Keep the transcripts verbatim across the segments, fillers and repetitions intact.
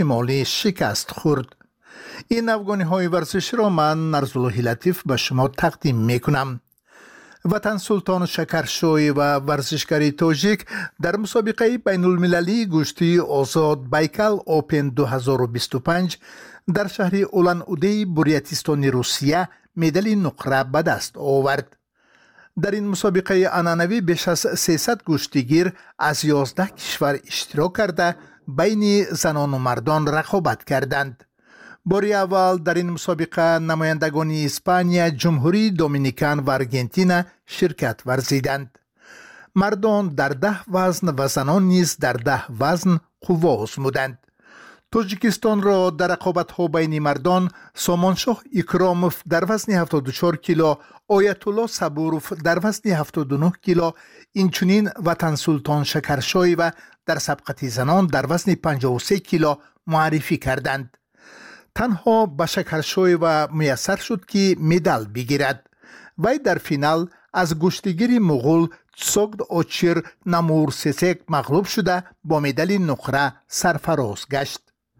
شمالی شکست خورد. این افغانی های ورزش را من نرزالله لطیف به شما تقدیم می کنم. وطن سلطان شکرشوی و ورزشکاری تاجیک در مسابقه بین المللی گشتی آزاد بیکل اوپن دو هزار و بیست و پنج در شهر اولان اودهی بوریاتیستان روسیه مدال نقره به دست آورد. در این مسابقه عنعنوی بیش از سیصد گشتیگیر از یازده کشور اشتراک کرده بین زنان و مردان رقابت کردند. باری اول در این مسابقه نمایندگان اسپانیا، جمهوری دومینیکن و ارژانتین شرکت ورزیدند. مردان در ده وزن و زنان نیز در ده وزن قوا آزمودند. تاجیکستان را در رقابت‌ها بین مردان سامانشاه اکراموف در وزن هفتاد و چهار کیلو، آیت الله صبوروف در وزن هفتاد و نه کیلو، اینچنین وطن سلطان شکرشوی و در سبقت زنان در وزن پنجاه و سه کیلو معرفی کردند. تنها به شکرشوی و میسر شد که مدال بگیرد. وی در فینال از گشتیگیر مغول سوگد اوچیر نمورسسک مغلوب شده با مدال نقره سرفراز گشت.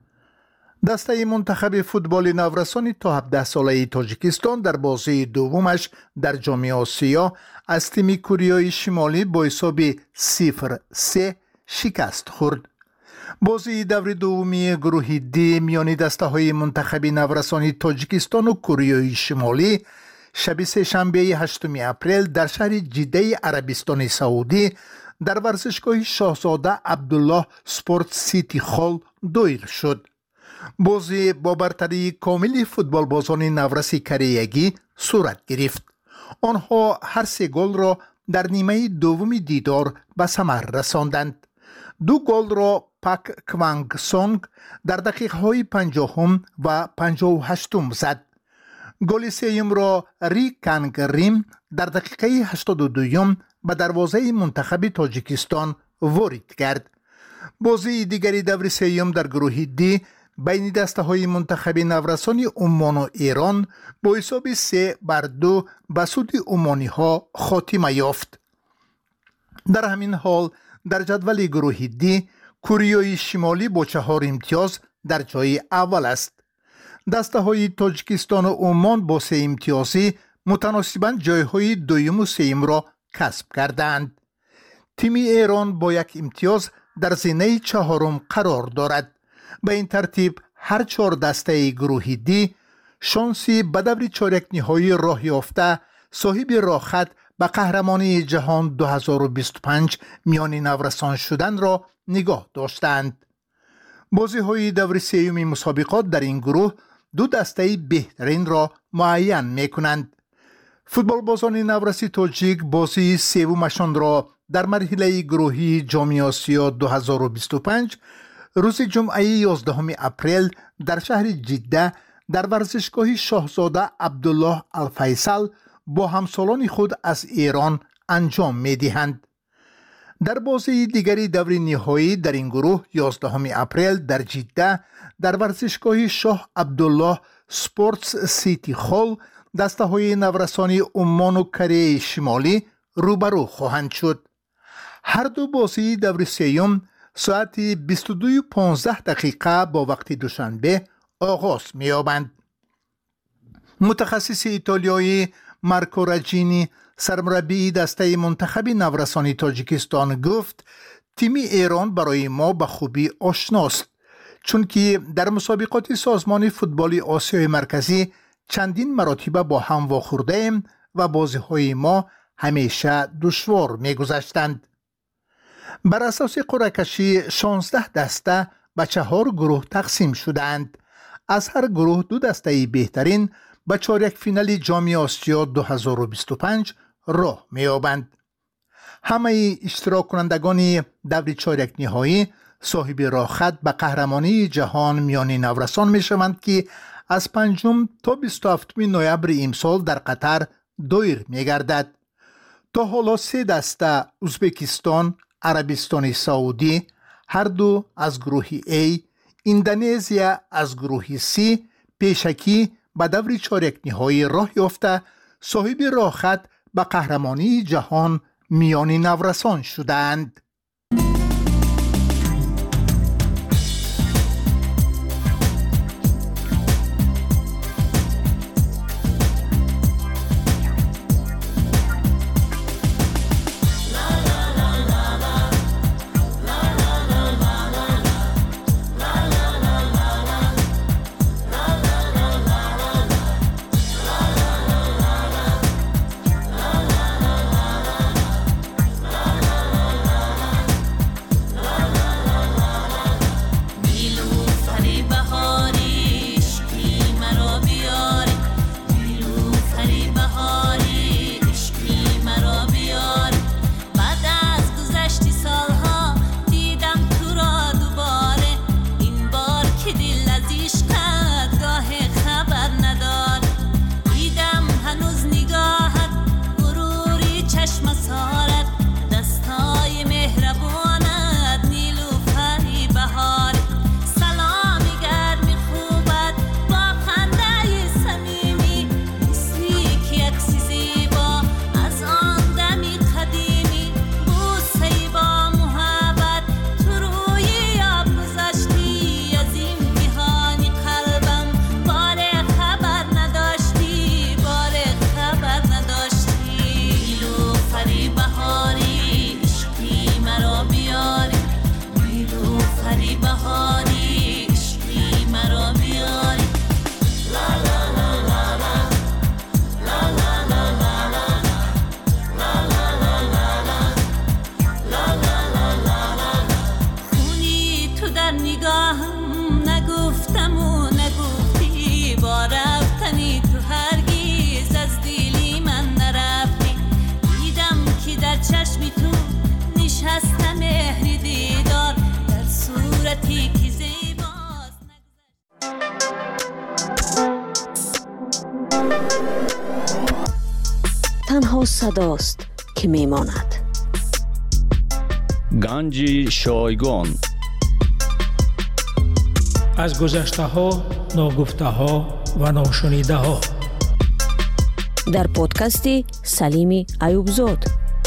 دسته منتخب فوتبال نورسان تا هفده ساله تاجیکستان در بازی دومش در جام آسیا از تیم کره شمالی با حساب صفر سه شکست خورد. بازی دور دومی گروه دی میان دسته های منتخب نورسان تاجیکستان و کره شمالی شب سه شنبه هشتم اپریل در شهر جده عربستان سعودی در ورزشگاه شاهزاده عبدالله سپورت سیتی خال دایر شد. بازی با برتری کاملی فوتبال بازان نورس کره‌ای صورت گرفت. آنها هر سه گل را در نیمه دوم دیدار به ثمر رساندند. دو گل را پاک کوانگ سونگ در دقیقه های پنجاهم و پنجاه و هشتم زد. گل سوم را ری کانگ ریم در دقیقه هشتاد و دو به دروازه منتخب تاجیکستان وارد کرد. بازی دیگری دور سوم در گروه دی بین دسته های منتخب نورسان عمان و ایران با حساب سه بر دو به سود عمانی ها خاتمه یافت. در همین حال در جدول گروه دی کره شمالی با چهار امتیاز در جای اول است. دسته های تاجیکستان و عمان با سه امتیازی متناسباً جای های دویم و سوم را کسب کردند. تیم ایران با یک امتیاز در زینه چهارم قرار دارد. به این ترتیب هر چهار دسته گروه دی شانسی به دور چهارک نهایی راه یافته صاحب راهخط به قهرمانی جهان دو هزار و بیست و پنج میان نورسان شدن را نگاه داشتند. بازی های دور سوم مسابقات در این گروه دو دسته بهترین را معین می کنند. فوتبال بازان نورسی تاجیک بازی سومشان را در مرحله گروهی جام آسیا دو هزار و بیست و پنج روز جمعه یازدهم اپریل در شهر جده در ورزشگاه شاهزاده عبدالله الفیصل با همسالان خود از ایران انجام می دهند. در بازی دیگری دور نهایی در این گروه یازدهم اپریل در جده در ورزشگاه شاه عبدالله سپورتس سیتی خال دسته های نورسانی عمان و کره شمالی روبرو خواهند شد. هر دو بازی دور سوم ساعت بیست و دو و پانزده دقیقه با وقت دوشنبه آغاز می‌یابند. متخصص ایتالیایی مارکو راجینی سرمربی دسته منتخب نورسانی تاجیکستان گفت تیم ایران برای ما به خوبی آشناست، چون که در مسابقات سازمان فوتبال آسیای مرکزی چندین مراتب با هم واخورده ایم و بازی‌های ما همیشه دشوار می‌گذشتند. بر اساس قرعه کشی شانزده دسته به چهار گروه تقسیم شدند. از هر گروه دو دسته بهترین به چهارک فینال جام آسیا دو هزار و بیست و پنج راه می‌یابند. همه اشتراک کنندگان دور چهارک نهایی صاحب راهخط به قهرمانی جهان میان نورسان می‌شوند که از پنجم تا بیست و هفتم نوامبر امسال در قطر دایر می‌گردد. تا حالا سه دسته ازبکستان، عربستان سعودی هر دو از گروه A، اندونزیا از گروه C پیشکی به دور چهارک نهایی راه یافته صاحب راهخط به قهرمانی جهان میان نورسان شدند. تنها صداست که میماند. گنج شایگان. از گذشته ها، ناگفته ها و ناشنیده ها. در پادکستی سلیمی ایوبزاد.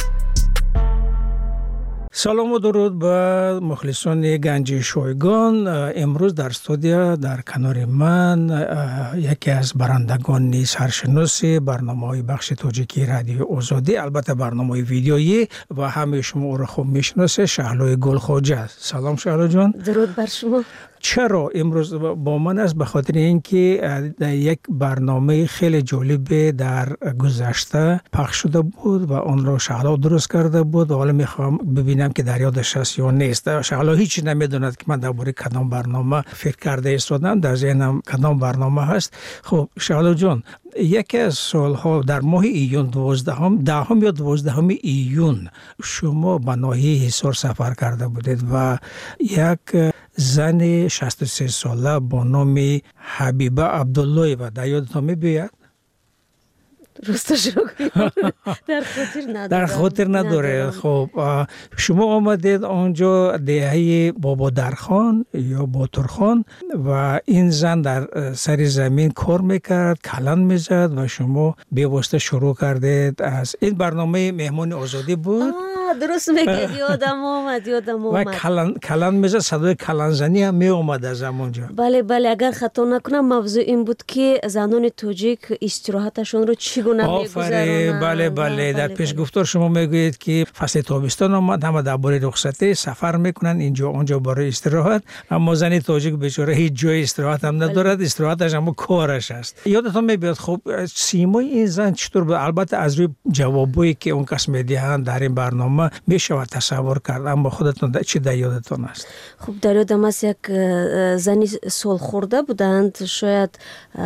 سلام و درود به مخلصان گنج شایگان. امروز در استودیو در کنار من یکی از برندگان سرشناس برنامه‌های بخش تاجیکی رادیو آزادی، البته برنامه ویدیویی و همه شما او را خوب میشناسه، شهلای گلخواجه. سلام شهلا جان. درود بر شما. چرا امروز با من است؟ به خاطر اینکه یک برنامه خیلی جالب در گذشته پخش شده بود و آن را شهلا درست کرده بود و حالا میخوام ببینم که در یادش هست یا نیست. شهلا هیچ نمیدوند که من درباره کدام برنامه فکر کرده ایستادم، در ذهنم کدام برنامه هست. خب شهلا جان، یکی از سالها در ماه ایون دوازدهم دهم یا دوازدهم ایون شما به ناحیه حصار سفر کرده بودید و یک زن شصت و سه ساله با نام حبیبه عبدالله و در یادتان می‌بیاد؟ درستش رو در خاطر نداره. در خاطر نداره. خب شما آمدید آنجا دهه بابا درخان یا باترخان و این زن در سر زمین کار میکرد، کلان میزد و شما به واسطه شروع کردید. از این برنامه مهمان آزادی بود. درست میگه، یادم اومد یادم اومد. و کلان کلان میزد، صدای کلان زنی هم می اومد از همونجا. بله بله، اگر خطا نکنم موضوع این بود که زنان تاجیک استراحتشون رو چگونه میگذرونن. بله بله، در پیش گفتار شما میگویید که فصل تابستان آمد، همه درباره رخصتی سفر میکنن اینجا اونجا برای استراحت، اما زن تاجیک بیچاره هیچ جای استراحت هم ندارد. استراحتش هم کارش است. یادتون میاد خب سیمای این زن چطور بود؟ البته از روی جوابایی که اون کس میدهند در این برنامه میشه تصور کرد، اما خودتون چی در یادتون است؟ خب در یادم است یک زنی سال خورده بودند، شاید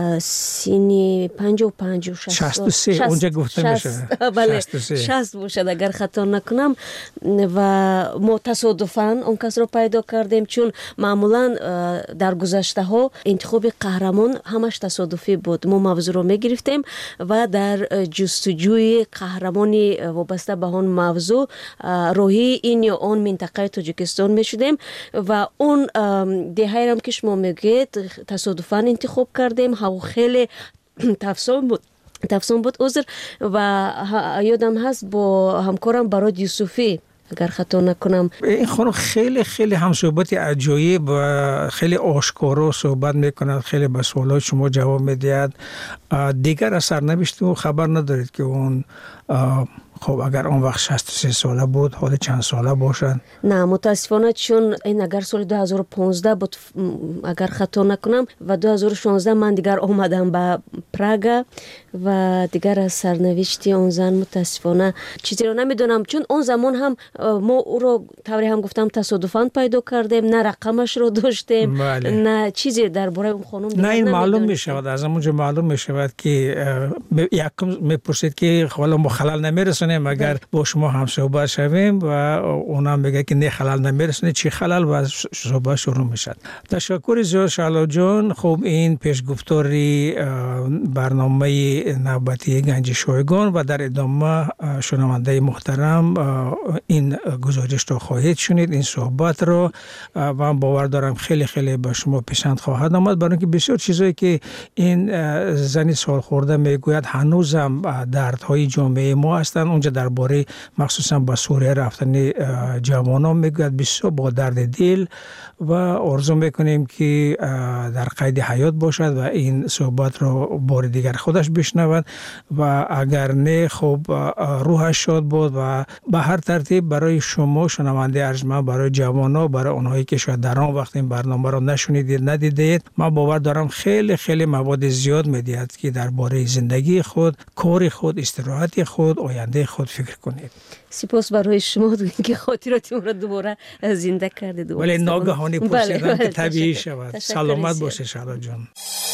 سینی پنجاه و پنج و شصت و سه اونجا گفته میشه. بله شصت باشد اگر خطا نکنم. و ما تصادفاً اون کس رو پیدا کردیم، چون معمولاً در گذشته ها انتخاب قهرمان همش تصادفی بود. ما موضوع رو میگرفتیم و در جستجوی قهرمانی وابسته به اون موضوع روحی این یا اون منطقه تاجیکستان میشدیم و اون دهه هم که شما میگید تصادفاً انتخاب کردیم. هوا خیلی تفصیل بود تفصیل بود عذر و یادم هست با همکارم براد یوسفی اگر خطا نکنم. این خانم خیلی خیلی هم صحبت عجایب و خیلی آشکارا صحبت میکند، خیلی به سوالات شما جواب میدهد. دیگر اثر نوشته و خبر ندارید که اون خب اگر اون وقت شصت و سه ساله بود حالا چند ساله باشد؟ نه متاسفانه، چون این اگر سال دو هزار و پانزده بود اگر خطا نکنم و دو هزار و شانزده من دیگر آمدم به پراگ و دیگر از سرنوشتی اون زن متاسفانه چیزی رو نمیدونم، چون اون زمان هم ما او رو طوری هم گفتم تصادفاً پیدا کردیم، نه رقمش رو داشتیم. بله. نه چیزی درباره اون خانم نه این معلوم می شود، از همونجا معلوم می شود که یکم میپرسید که حالا ما خلل نمیرسونیم اگر با شما هم صحبت شویم و اونم میگه که نه خلل نمیرسونه، چی خلل و صحبت شروع میشد. تشکر زیاد شهلا جان. خب این پیشگفتاری برنامه نوبتی گنج شایگان و در ادامه شنونده محترم این گزارش رو خواهید شنید، این صحبت رو، و من باور دارم خیلی خیلی به شما پسند خواهد آمد، برای اینکه بسیار چیزایی که این زنی سال خورده میگوید هنوزم دردهای جامعه ما هستند. اونجا درباره مخصوصا با سوریه رفتن جوانان میگوید بسیار با درد دل و آرزو میکنیم که در قید حیات باشد و این صحبت رو بار دیگر خودش بشنود و اگر نه خب روحش شاد بود. و به هر ترتیب برای شما شنونده ارجمند، برای جوانان، برای اونهایی که شاید در آن وقت این برنامه رو نشنیدید ندیدید، من باور دارم خیلی خیلی مواد زیاد میدهد که درباره زندگی خود، کار خود، استراحت خود، آینده خود فکر کنید. سپاس برای شما که خاطراتم را دوباره زنده کردید. ولی ناگهانی پرسیدم که طبیعی شود. سلامت باشه شهلا جان.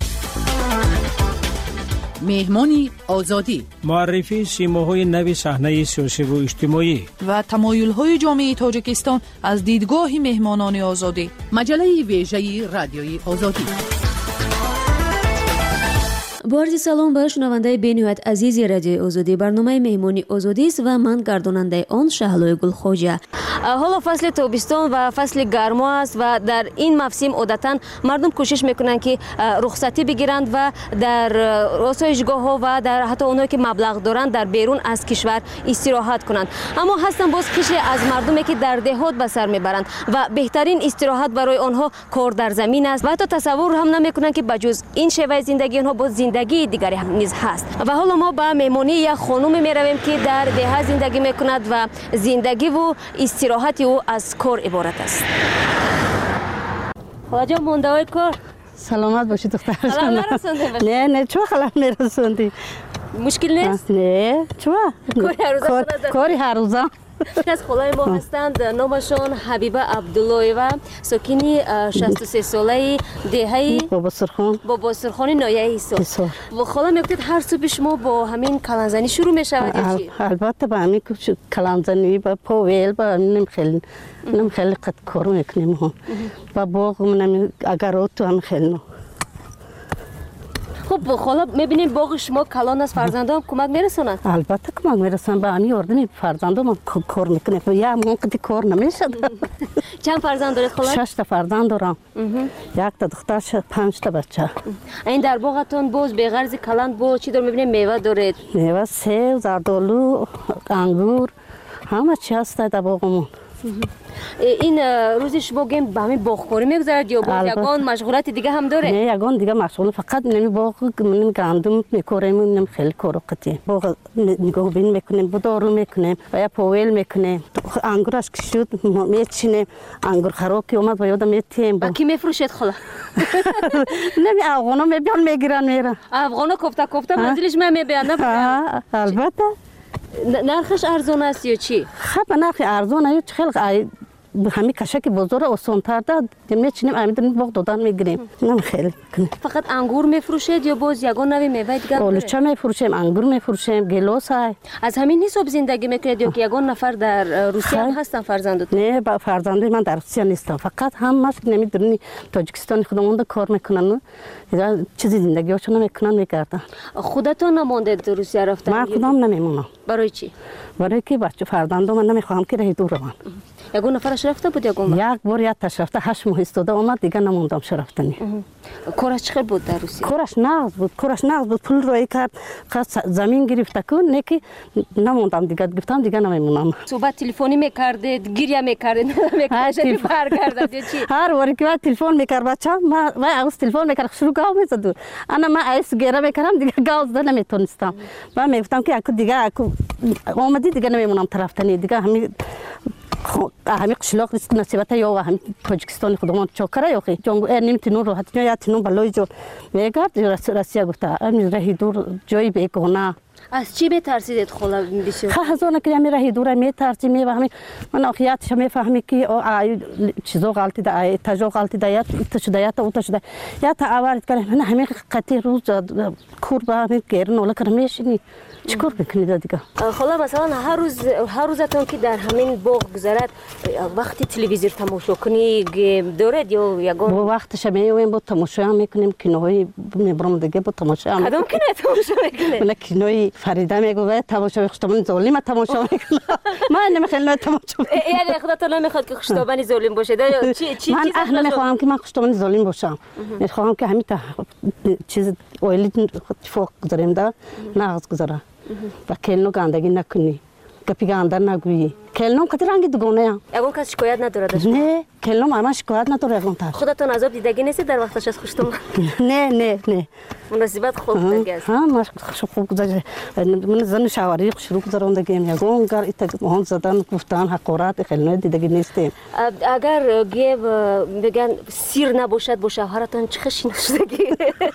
مهمانی آزادی، معرفی سیماهای نوی صحنه سیاسی و اجتماعی و تمایل‌های جامعه تاجیکستان از دیدگاه مهمانان آزادی. مجله ویژه رادیوی آزادی. با عرض سلام به شنونده بین‌نهایت عزیز رادیو آزادی. برنامه مهمانی آزادی است و من گرداننده آن شهلای گلخوجه. حالا فصل تابستان و فصل گرما است و در این موسم عادتاً مردم کوشش میکنند که رخصتی بگیرند و در آسایشگاه‌ها و در حتی اونایی که مبلغ دارند در بیرون از کشور استراحت کنند. اما هستن باز قشری از مردمی که در دهات به سر میبرند و بهترین استراحت برای آنها کار در زمین است و حتی تصور هم نمیکنند که بجز این شیوه زندگی آنها باز زندگی دیگری هم نیز هست. و حالا ما به مهمانی یک خانم میرویم که در ده زندگی میکند و زندگی و استراحت او از کار عبارت است. خواجه مونده های کار سلامت باشی دختر. خلال نرسونده باشی؟ نه نه چو خلال میرسوندی؟ مشکل نیست؟ نه چو کاری هر روزه. از خلای ما هستند، نامشان حبیبه عبداللهیوا، ساکنی شصت و سه ساله دهه بابا سرخان بابا سرخان نایه ایسا. و خالا میگفتید هر صبح شما با همین کلانزنی شروع میشود یا چی؟ البته با همین کلانزنی با پاویل با نم خیلی نم خیلی قد کار میکنیم هم با باغ من اگر تو هم خیلی. خب خالا میبینیم باغ شما کلان است، فرزندان کمک میرسونند؟ البته کمک میرسونند، با همین اردنی فرزندان کار میکنه و یا من قدی کار نمیشه. چند فرزند دارید خالا؟ شش تا فرزند دارم. یک تا دختر، پنج تا بچه. این در باغتون باز به غرض کلان با چی دار میبینیم؟ میوه دارید؟ میوه سیب، زردآلو، انگور، همه چی هست در باغمون. این روزی شما گیم به همین باغکاری میگذارد یا باز یگان مشغولیت دیگه هم داره؟ نه یگان دیگه مشغول، فقط نمی باغ من گندم میکاریم، نمی خیلی کارو قطعی باغ نگاه بین میکنیم، دارو میکنیم و یا پاویل میکنیم. انگورش که شد میچینیم، انگور خراب که اومد و یادم میتیم. با کی میفروشید خلا؟ نمی افغانا میبیان میگیرن میرن. افغانا کوفته کوفته منزلش من میبیان نه؟ البته. نرخش ارزون است یا چی؟ خب نرخ ارزون است، خیلی همین کشک بزرگ آسان تر داد میچینیم امیدن باغ دادن میگیریم. نم خیلی فقط انگور میفروشید یا باز یگان نوی میوه دیگه؟ آلوچه میفروشیم، انگور میفروشیم، گیلاس های. از همین حساب زندگی میکنید یا که یگان نفر در روسیه هم هستن فرزندتون؟ نه با فرزندای من در روسیه نیستم، فقط هم ماست نمیدونی تاجیکستان خودمون کار میکنن و چیزی زندگیشون میکنن میکردن. خودتون نموندید روسیه رفتن؟ من خودم نمیمونم. برای چی؟ برای که بچه فرزندام من نمیخوام که راه دور روان. یگان نفرش رفته بود یگان؟ یک بار یک تاش رفته، هشت ماه استاده اومد دیگه نموندم شرفتنی. کارش چقدر بود در روسیه؟ کارش نغز بود، کارش نغز بود، پول روی کرد، زمین گرفته کن، نه که نموندم دیگه، گفتم دیگه نمیمونم. صحبت تلفنی میکردید، گریه میکردید، نمیکردید برگردید یا چی؟ هر وقتی که تلفن میکرد بچه‌م، ما ما از تلفن میکرد شروع گاو میزد. انا ما ایس گریه میکردم دیگه گاو زدن نمیتونستم. من میگفتم که اكو دیگه اكو اومدی دیگه نمیمونم طرفتنی دیگه همین همین قشلاق است نصیبت یا همین تاجیکستان خودمون چاکره یا خی جنگ نمیتونن راحت یا تنون بالای جو میگرد روسیه گفته امیر راه دور جایی بیگانه. از چی میترسیدید خلا بسیار؟ خب از اون که امیر راه دور میترسی میفهمی من آخیاتش میفهمی که آی چیزا غلطی ده تجا غلطی ده یا تشدیات او تشدیات یا تا آورد کنه من همین قطعی روز کور با همین گرن ولی کرمیشنی چیکار بکنید دیگه؟ خلا مثلا هر روز هر روزتون که در همین باغ گذرد وقتی تلویزیون تماشا کنی دارد یا یگان؟ با وقتش میایم با تماشا میکنیم کینوهای میبرم دیگه با تماشا کدوم کینه تماشا میکنید؟ من کینوی فریده میگه تماشا خشتمن ظالم تماشا میکنه. من نمیخوام تماشا. یعنی خودتون نمیخواد که خشتمن ظالم باشه؟ چی چی من اهل نمیخوام که من خشتمن ظالم باشم. میخوام که همین چیز اولی فوق گذاریم دا ناز گذاره. و کلنو گندگی نکنی، گپی گندر نگویی. کلنو کتی رنگی دوگانه ام. یگان کس شکایت نداره؟ نه، کلنو مامان شکایت نداره یگان تر. خودتون عذاب دیدگی نیستید در وقتش از خشتم؟ نه نه نه. مناسبت خوب دیگه است. ها ما خوب گذاشت. من زن شواری شروع کردم دیگه یگان کار ایت مهان زدن گفتن حقارت کلنو دیدگی نیستیم. اگر گیو بگن سیر نباشد با شوهرتون چه خشی نشدگی؟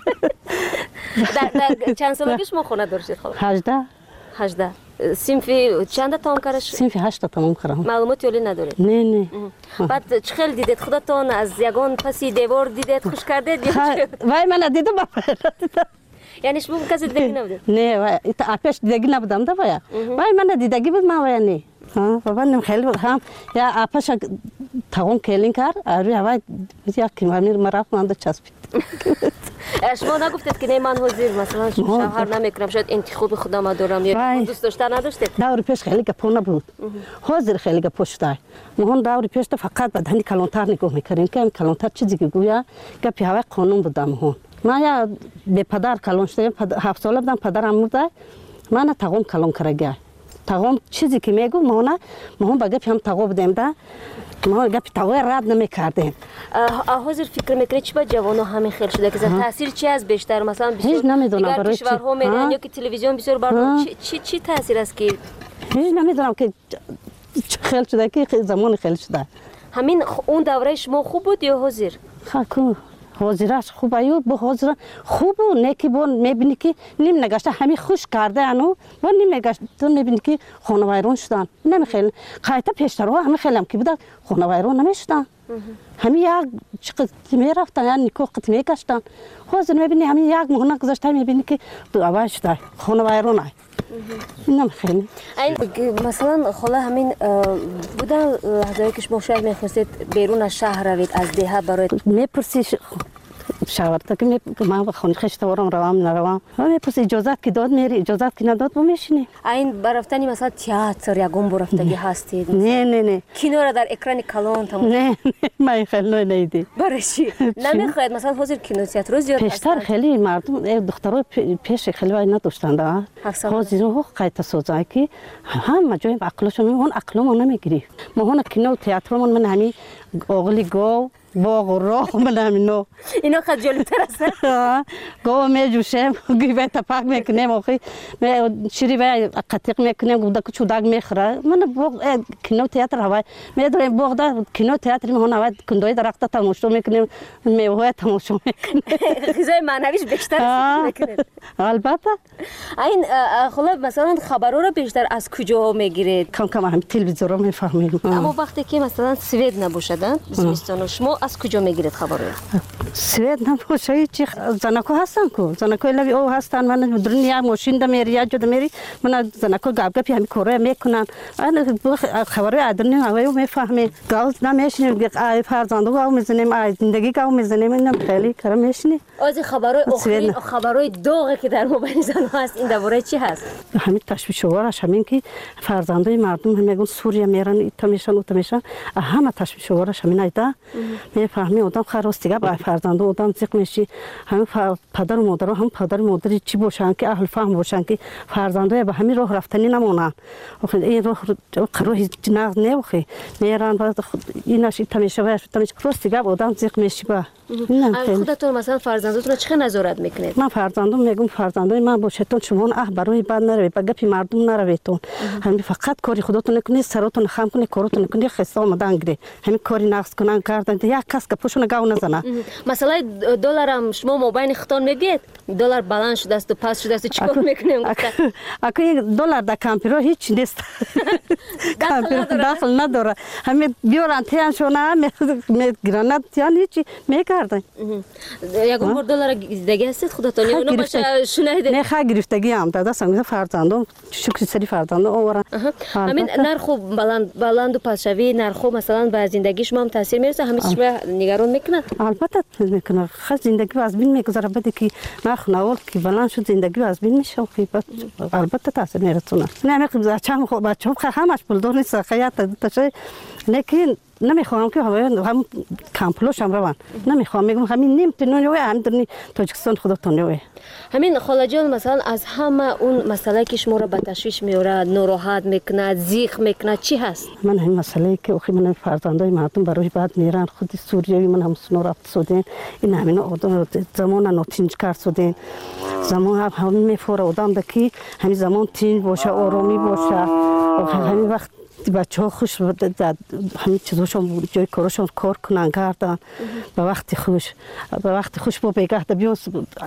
در چند سالگی شما خونه داشتید خاله؟ هجده. هجده. سینفی چند تام کارش؟ سینفی هشت تام کردم. معلوماتی ولی ندارید؟ نه نه. بعد چه خیلی دیدید خودتون از یگان پسی دیوار دیدید خوش کردید یا چه؟ وای من دیدم بابا. یعنی شما کسی دیدگی نبودید؟ نه وای ایت آپش دیدگی نبودم دا وای. وای من دیدگی بود ما وای نه. ها بابا نم خیلی هم یا آپش تاون کلین کار آری وای یا کی امیر مرا من چسبید. شما نگفتید که نه من حاضر مثلا شوهر نمیکنم شاید انتخاب خودم دارم یا دوست داشتن نداشتید؟ دور پیش خیلی گپا نبود. حاضر خیلی گپا شده. مهون دور پیش تا فقط بدنی کلانتر نگاه میکردیم که کلانتر چیزی که گویا گپی هوا قانون بوده مهون. من یا به پدر کلان شدم هفت ساله بودم پدرم مرده من تقوم کلان کرده. تقوم چیزی که میگو مهونه مهون با گپی هم تقوم بودیم ده. ما گپی تقوی رد نمیکردیم. حاضر فکر میکنید چی با جوانو همین خیلی شده که تاثیر چی از بیشتر مثلا هیچ نمیدونم برای چی کشورها میدن یا که تلویزیون بسیار بر چی چی تاثیر است که هیچ نمیدونم که خیلی شده که زمان خیلی شده. همین اون دوره شما خوب بود یا حاضر؟ خاکو حاضرش خوب ایو با حاضر خوب و نیکی بون میبینی که نیم نگشته همین خوش کرده انو با نیم نگشته تو میبینی که خانه ویران شدن نمیخیل قایتا پیشترها همین خیلی هم که بوده خانه ویران نمیشدن همین یک چقدر میرفتن یا نیکو قط میگشتن حاضر میبینی همین یک مهنه گذاشته میبینی که دو اول شده خانه ویران های نمیخیل مثلا خاله همین بوده لحظه‌ای که شما شاید میخواستید بیرون از شهر روید از دهه برای میپرسی شاورتا که می ما با خونه خشتوارم روام نروام میپرسی اجازت که داد میری اجازت که نداد با میشینی این برفتنی مثلا تئاتر یا گم برفتگی هستید نه نه نه کینو را در اکران کلان تمام نه من خیلی نیدی برای چی نمیخواید مثلا حاضر کینو تئاتر رو زیاد پیشتر خیلی مردم دخترها پیش خیلی وای نداشتند حاضر رو قایت سوزای که هم جای عقلشون اون عقلمون نمیگیری ما هون کینو تئاترمون من همین اوغلی گو باغ و راه من همینو اینا خیلی جالب‌تر است گو میجوشم گیوه تپاک میکنم آخی می شیری و قطیق میکنم گودا که چوداگ میخوره من باغ کینو تئاتر هوای میدارم باغ دا کینو تئاتر میهون هوای کندوی درخت تماشا میکنم میوه تماشا میکنم غذای معنویش بیشتر میکنید البته این خلا مثلا خبرها رو بیشتر از کجا میگیرید کم کم هم تلویزیون رو میفهمیم اما وقتی که مثلا سوئد نباشدن زمستان شما از کجا میگیرید خبر رو؟ سوئد نباشه چی زنکو هستن کو زنکو لبی او هستن من دنیا ماشین د میری یا جد میری من زنکو گاب گپی همین کاره میکنن من خبر ادرنی هوای میفهمی گاز نمیشنیم ای فرزندو گاو میزنیم ای زندگی گاو میزنیم اینم خیلی کار میشنی از خبرای اخری خبرای داغی که در موبایل زن هست این درباره چی هست همین تشویش وارش همین که فرزندای مردم میگن سوریه میرن ایتا میشن اوتا میشن همه تشویش وارش همین ایدا میفهمی آدم خراستیگه با فرزند آدم زیق میشی همین پدر و مادر هم پدر و مادری چی باشن که اهل فهم باشن که فرزندای به همین راه رفتنی نمونن این راه راه جناز نمیخوی میرن بعد ایناش تمیشه و تمیشه خراستیگه آدم زیق میشی با خودتون مثلا فرزندتون چه نظارت میکنید من فرزندم میگم فرزندای من باشتون شما اه برای بعد نروید با گپی مردم نرویدتون همین فقط کاری خودتون نکنید سرتون خم کنید کارتون نکنید خسته آمدن گری همین کاری نقص کنن کردن یک کس که پوشون گاو نزنه مثلا دلار هم شما مابین خطان میگید دلار بلند شده است و پس شده است چیکار میکنیم اگه یک دلار در کامپیوتر هیچ نیست کامپیوتر داخل نداره همین بیارن تیان شونه میگیرن تیان هیچی میکردن یکم بار دلار دیگه است خودتون اونو باشه شنیده نه خا گرفتگی هم دادا سنگ فرزندم شکر سری فرزندم اورا همین نرخ بلند بلند و پاسشوی نرخ مثلا به زندگی شما هم تاثیر میرسه همین شما نگران میکنه البته میکنه خاص زندگی از بین میگذره بعد که نرخ نوال که بلند شد زندگی از بین میشه البته تاثیر میرسونه نه میگم بچه‌م خب بچه‌م همش پول دور نیست خیاط تشه لیکن نمیخوام که هم کامپلوش هم روان نمیخوام میگم همین نیم تنونی و هم درنی تاجیکستان خودتون نوی همین خاله جان مثلا از همه اون مسئله که شما را به تشویش میاره ناراحت میکنه زیخ میکنه چی هست من همین مسئله که اخی من فرزندای مردم برای بعد میرن خود سوریایی من هم سنو رفت سودین این همین آدم زمان نوتینج کرد سودین زمان هم همین میفوره آدم دکی همین زمان تینج باشه آرامی باشه همین وقت بچه ها خوش همین چیزاشون جای کارشون کار کنن کردن به وقتی خوش به وقتی خوش با بگه ده بیان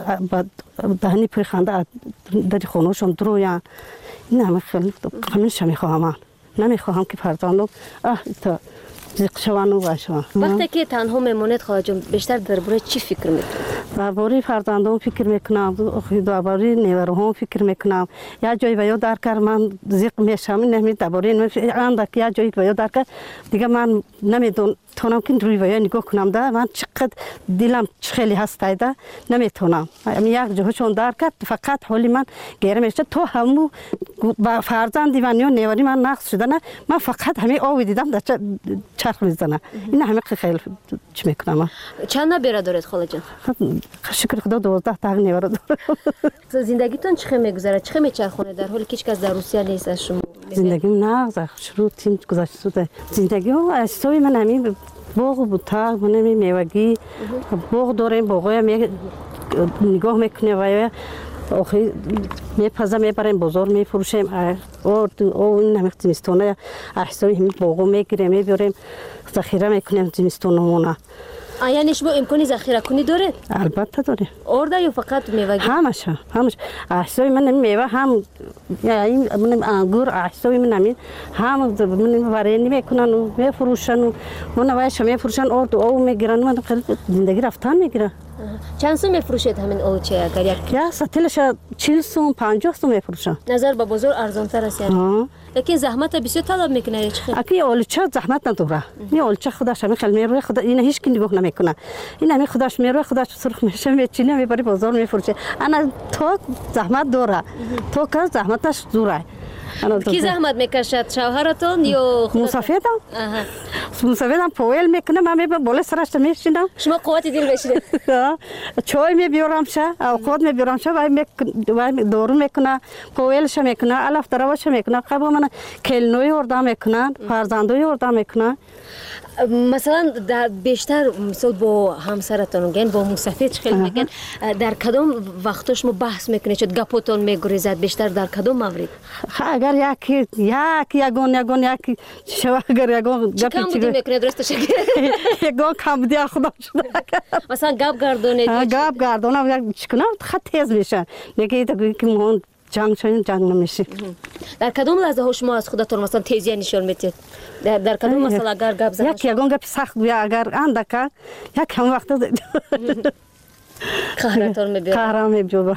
دهنی پری خنده در خونهشون درویان این همه خیلی همیشه میخواهم نمیخواهم که فرزندم اه تا زیق شوان و باشم وقتی که تنها میمونید خواهد جون بیشتر درباره چی فکر میکنید؟ درباره فرزندان فکر میکنم، درباره نیوروهم فکر میکنم. یا جایی و یا در کار من زیق میشم، نمیدونم درباره اندک یا جایی و یا در کار دیگه من نمیتونم که روی و یا نگاه کنم. ده من چقدر دلم خیلی هستایده نمیتونم. یک جهشون در کار فقط حالی من گیره میشه. تو همو با فرزندی من یا نیوری من نقص شده نه، من فقط همین آوی دیدم در چرخ میزنه. این همه خیلی چی میکنم. چند نبیره دارید خاله جان؟ شکر خدا دوازده تا نیوره دارم. زندگیتون چه میگذره؟ چه میچرخونه در حالی که هیچ کس در روسیه نیست از شما؟ زندگیم نه شروع تیم گذشته شده. زندگی اصلی من همین باغ بود تا من می میوگی باغ داریم، باغای می نگاه میکنه و آخی میپزه میبریم بازار میفروشیم. او او نمیخ زمستونه احسایی همین باغو میگیریم میبریم ذخیره میکنیم زمستونمونه. یعنی شما امکانی ذخیره کنی داره؟ البته داره. آرده یا فقط میوه؟ همش همش احسای من میوه هم یعنی من انگور احسای من همین هم من وارینی میکنن و میفروشن و من وایش میفروشن آرد او میگیرن. من خیلی زندگی رفتن میگیره. چند سو میفروشید همین آلوچه اگر یک یا ساتلش چهل سو پنجاه سو میفروشن. نظر به بازار ارزان تر است یعنی. لیکن زحمت بسیار طلب میکنه چه؟ اکی آلوچه زحمت نداره. این آلوچه خودش همین خیلی میروه خدا این هیچ کی نگاه نمیکنه. این همین خودش میروه خودش سرخ میشه میچینه میبری بازار میفروشه. انا تو زحمت داره. تو که زحمتش دوره. کی زحمت میکشد؟ شوهرتون یا مسافرم؟ مسافرم پویل میکنه من میبرم بالا سرش میشینم. شما قوت دل بشید. چای میبیارم شه، اوقات میبیارم شه و دارو میکنه، پویلش میکنه، الف دروش میکنه. قبل من کلنوی اردام میکنن، فرزندوی اردام میکنن. مثلا در بیشتر مثلا با همسرتون میگن با مسافرت خیلی میگن در کدام وقتا شما بحث میکنید چه گپتون میگریزد بیشتر در کدام مورد؟ اگر یکی یک یگون یگون یکی شو اگر یگون گپی کم بودی میکنه درست شد یگون کم بودی خدا شد مثلا گپ گردونید گپ گردونم چیکنم خط تیز میشه نگید که مون جنگ شدن جنگ نمیشه. در کدام لحظه ها شما از خودتون مثلا تیزی نشون میدید؟ در در کدام مثلا اگر گپ زدن یک یگون گپ سخت بیا اگر اندکه یک هم وقت قهرتون میبینید قهرم میبینید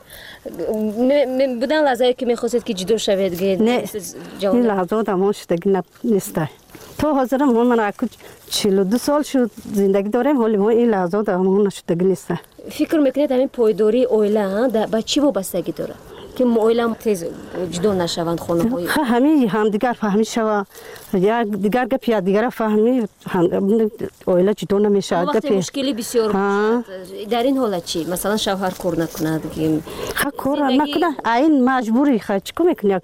بودن لحظه‌ای که می‌خواستید که جدا شوید گید نه این لحظات هم شدگی نیست. تو حاضرم من اکو چهل و دو سال شد زندگی دارم ولی ما این لحظات هم شدگی نیست. فکر میکنید همین پایداری اویلا با چی وابستگی داره که اویلا تیز جدا نشوند خانم‌های؟ همین هم دیگر فهمی شوا یا دیگر گپ یا دیگر فهمی اویلا جدا نمیشه. وقتی مشکلی بسیار بود در این حالت چی؟ مثلا شوهر کار نکند گیم ها کار نکنه این مجبوری خواهد چیکار میکنی؟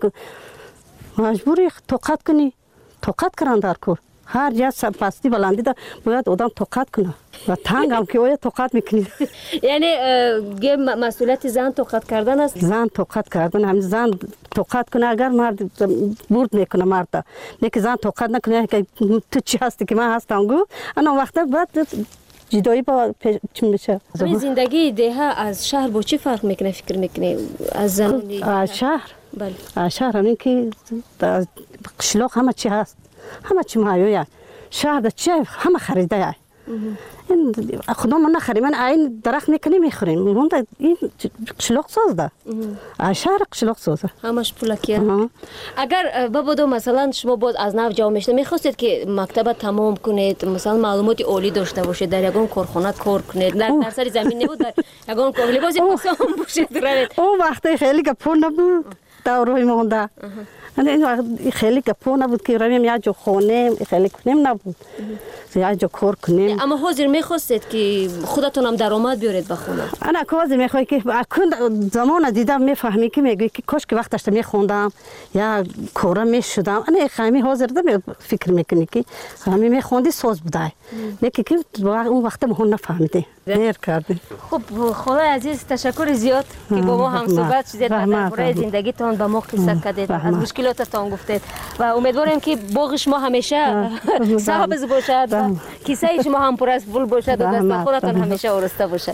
مجبوری طاقت کنی طاقت کردن در کار. هر جا پستی بلندی دا باید آدم طاقت کنه و تنگ هم که باید طاقت میکنی. یعنی مسئولیت زن طاقت کردن است؟ زن طاقت کردن هم زن طاقت کنه اگر مرد برد میکنه مرد نه که زن طاقت نکنه که تو چی هستی که من هستم گو انا وقتا بعد جدایی با چی میشه. این زندگی ده از شهر با چی فرق میکنه فکر میکنی از زنانی؟ از شهر؟ بله. شهر همین که قشلاق همه چی هست. همه چی مایویه شهر ده چی همه خریده این خدا من نخریم من این درخت میکنی میخوریم من این قشلاق ساز ده شهر قشلاق سازه همش پولکیه. اگر بابا مثلا شما باز از نو جا میشته میخواستید که مکتب تمام کنید مثلا معلومات عالی داشته باشید در یگان کارخانه کار کنید در در سر زمین نبود در یگان کار بازی قسم باشید روید اون وقتی خیلی گپو نبود دورای مونده این خیلی گپو نبود که رویم یا جو خونه خیلی کنیم نبود یا جو کار کنیم. اما حاضر میخواستید که خودتون هم درآمد بیارید به خونه؟ انا کاز میخوای که اکن زمان دیدم میفهمی که میگی که کاش که وقتش میخوندم یا کارا میشدم انا خیلی حاضر دم فکر میکنی که همین میخوندی ساز بودای نه که اون وقت ما نفهمیدی دیر کردی. خب خاله عزیز تشکر زیاد که با ما هم صحبت شدید و درباره زندگیتون با ما قصه کردید از مشکلاتتون گفتید و امیدوارم که باغ شما همیشه سبز باشد و کیسه شما هم پر از پول باشد و دست خودتون همیشه آراسته باشد.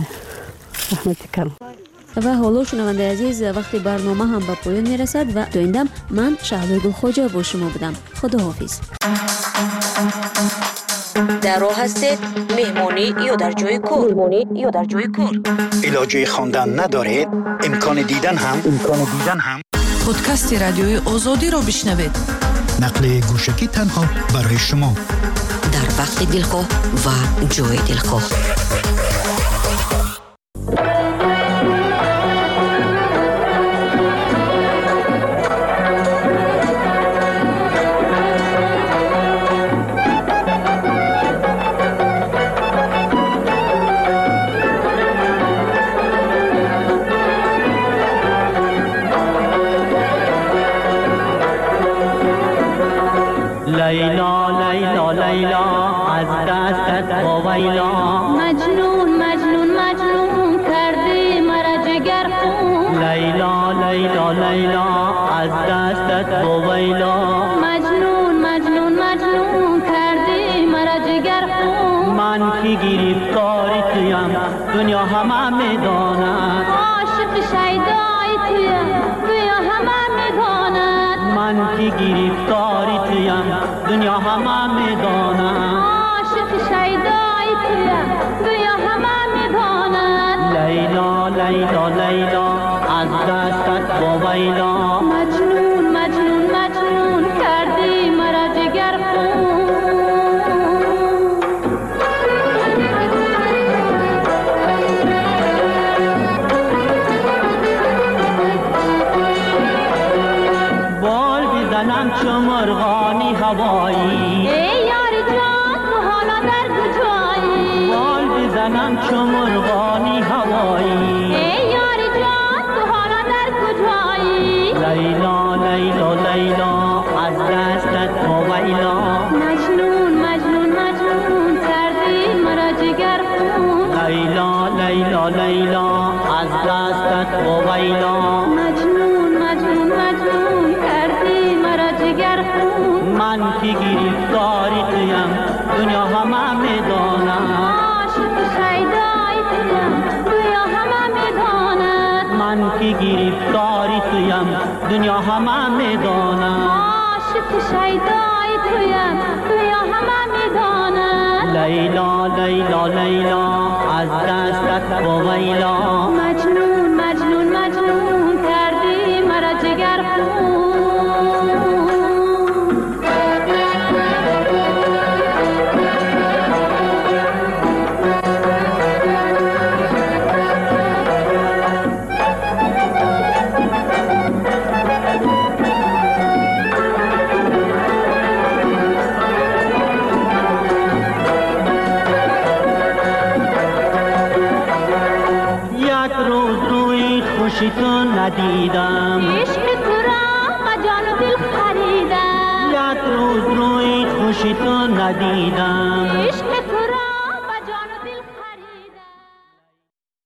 و حالا شنونده عزیز وقتی برنامه هم به پایان میرسد و تا این دم من شهلا گل خواجه با شما بودم. خدا حافظ. در راه هستید مهمانی یا در جای کار مهمانی یا در جای کار علاجه خواندن ندارید امکان دیدن هم امکان دیدن هم پادکست رادیوی آزادی رو بشنوید. نقل گوشکی تنها برای شما در وقت دلخواه و جای دلخواه. لیلا لیلا لیلا از دستت وایلا مجنون مجنون مجنون کردی مرا جگر خون لیلا لیلا لیلا از دستت وایلا مجنون مجنون مجنون کردی مرا جگر خون من کی گرفتاری تویم دنیا همه میداند عاشق شیدای تویم دنیا همه میداند من کی گرفتاری تویم دنیا همه میداند عاشق شیدای تویم دنیا همه میداند لیلا لیلا لیلا از دستت وایلا مجنون مجنون مجنون کردی مرا جگر خون بال بزنم چو مرغانی هوایی ای یار جان تو حالا در کجایی بال بزنم چو مرغانی هوایی ای یار جان تو حالا در کجایی لیلا لیلا لیلا از دستت وایلا مجنون مجنون مجنون کردی مرا جگر خون لیلا لیلا لیلا از دستت وایلا مجنون مجنون مجنون کردی مرا جگر خون من کی گرفتاری تویم دنیا همه میداند عاشق شیدای تویم دنیا همه میداند من کی گرفتاری تویم دنیا همه میداند عاشق شیدای تویم دنیا همه میداند لیلا لیلا لیلا از دستت وایلا مجنون مجنون مجنون کردی مرا جگر خون یک روز روی خوشی تو ندیدم عشق تو را با جان و دل خریدم یک روز روی خوشی تو ندیدم عشق